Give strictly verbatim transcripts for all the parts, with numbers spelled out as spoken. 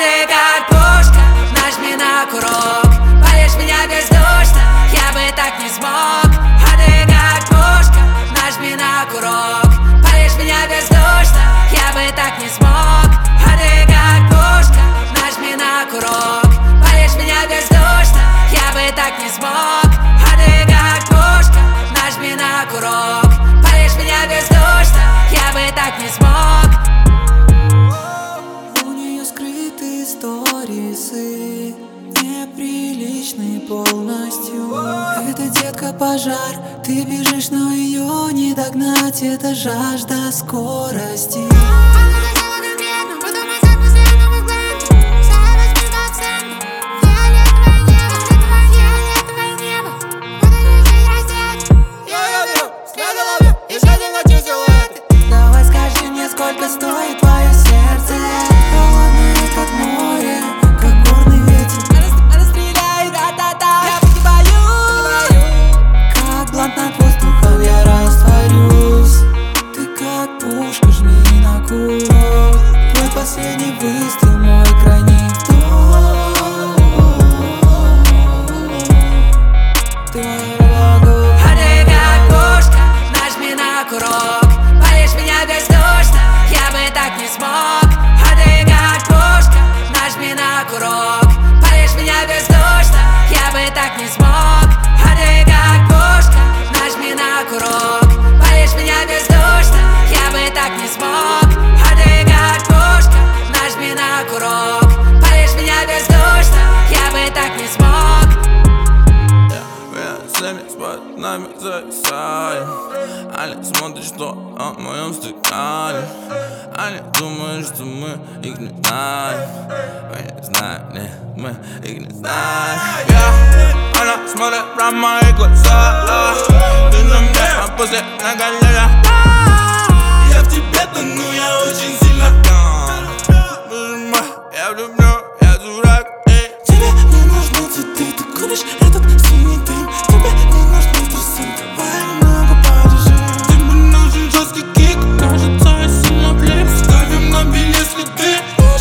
ты как пушка, нажми на курок. Палишь меня бездушно, я бы так не смог. А ты как пушка, нажми на курок. Палишь меня бездушно, я бы так не смог. А ты как пушка, нажми на курок. Палишь меня бездушно, я бы так не смог. А ты как пушка, нажми на курок. Палишь меня бездушно, я бы так не смог. У нее скрыты сторисы, неприличные полностью. Это детка пожар, ты бежишь, но ее не догнать. Это жажда скорости. Давай скажи мне, сколько стоит твое сердце. Холодное, как море, как горный ветер. Она стреляет, да-да-да, я быть не боюсь. Как блант над воздухом я растворюсь. Ты как пушка, жми на курок. Твой последний выстрел, мой крайний вдох. Ты моя врагу. А ты как пушка, нажми на курок. Палишь меня бездушно, я бы так не смог. А ты как пушка, нажми на курок. Палишь меня бездушно, я бы так не смог. А ты как пушка, нажми на курок. Палишь меня бездушно, я бы так не смог. А ты как пушка, нажми на курок. Палишь меня бездушно, я бы так не смог. Всеми с нами зависаем. Они смотрят, что о моем стакане. Они думают, что мы их не знаем. Мы не знаем, не, мы их не знаем. yeah. Она смотрит прямо в мои глаза. Ты на мне, а после на галере. Я в тебе тону, я очень сильно. Боже мой, я влюблен, я дурак. Тебе не нужны цветы, ты куришь этот синий дым. Тебе не нужны трусы, давай немного порежим. Ты мне нужен жесткий кик, кажется, я сильно влип. Ставим на беле следы.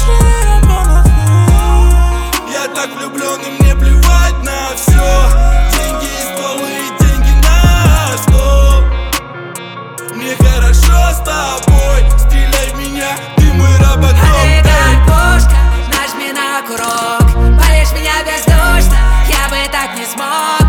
Я так влюблен, и мне плевать на все. Деньги и стволы, и деньги на стол. Мне хорошо с тобой, стреляй в меня, ты мой робот. А ты как пушка, нажми на курок. Палишь меня бездушно, я бы так не смог.